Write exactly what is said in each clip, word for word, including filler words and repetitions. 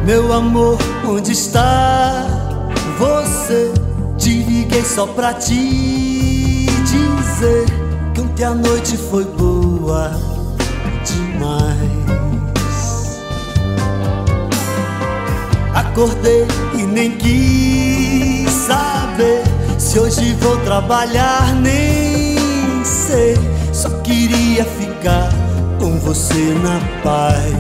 Meu amor, onde está você? Te liguei só pra te dizer que ontem a noite foi boa demais. Acordei e nem quis saber se hoje vou trabalhar, nem sei. Só queria ficar com você na paz.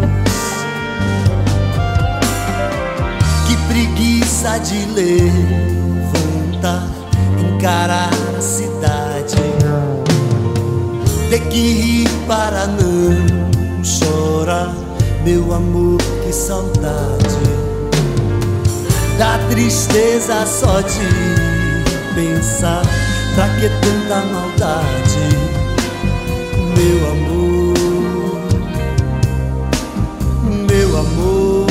Que preguiça de levantar, encarar a cidade, ter que rir para não chorar. Meu amor, que saudade. Dá tristeza só de pensar, pra que tanta maldade? Meu amor, meu amor.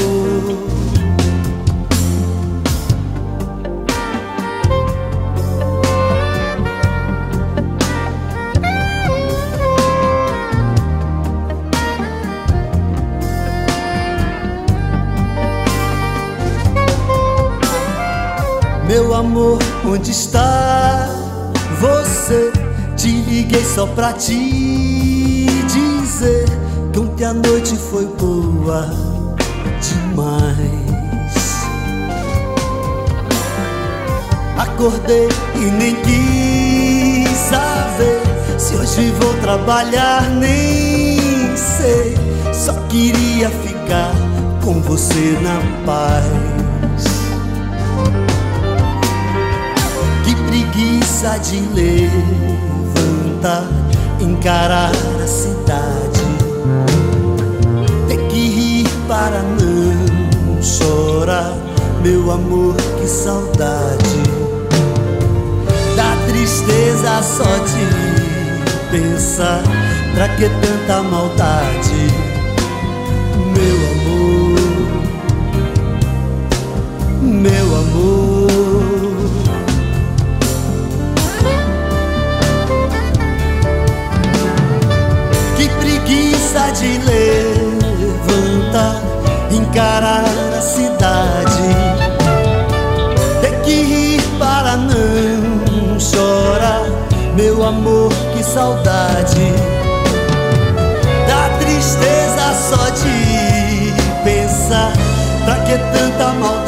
Meu amor, onde está você? Te liguei só pra te dizer que ontem a noite foi boa demais. Acordei e nem quis saber se hoje vou trabalhar, nem sei. Só queria ficar com você na paz. Que preguiça de levantar, encarar a cidade, ter que rir para não chorar. Meu amor, que saudade. Dá tristeza só de pensar, pra que tanta maldade? Meu amor, meu amor. De levantar, encarar a cidade, ter que rir para não chorar. Meu amor, que saudade. Dá tristeza só de pensar, pra que tanta maldade?